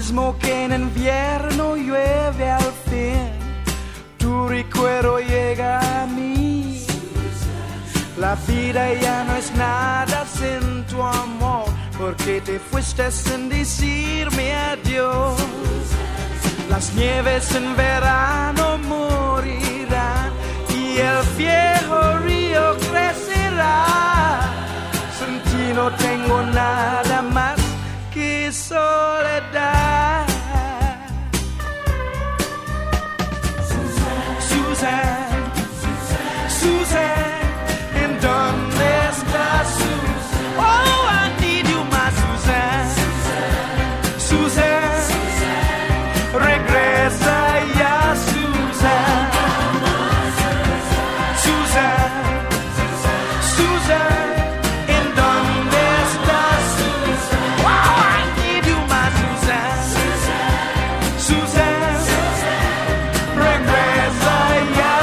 mismo que en invierno llueve al fin, tu recuerdo llega a mí. La vida ya no es nada sin tu amor, porque te fuiste sin decirme adiós. Las nieves en verano morirán y el viejo río crecerá. Sin ti no tengo nada más que soledad. Susan, Susan, ¿en dónde estás, Susan? Oh, I need you, my Susan. Susan, regresa ya, Susan. Susan, Susan, ¿en dónde estás, Susan? Oh, I need you, my Susan. Susan, regresa ya,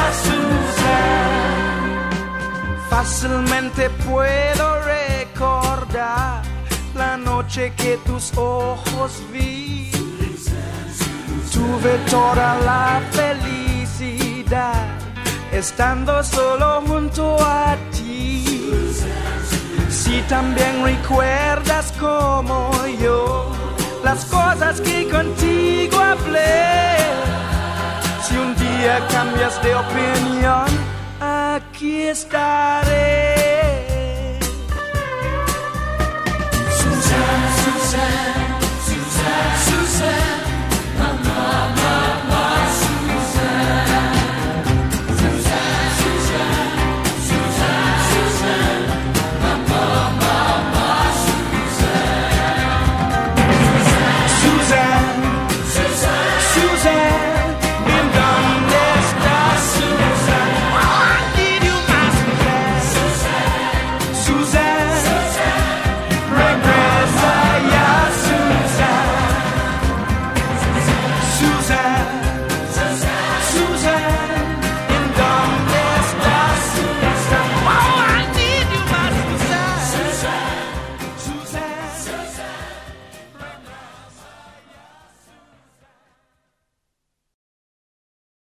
Susan. Fácilmente puedo recordar la noche que tus ojos vi. Tuve toda la felicidad estando solo junto a ti. Si también recuerdas como yo las cosas que contigo hablé, si un día cambias de opinión, aquí estaré.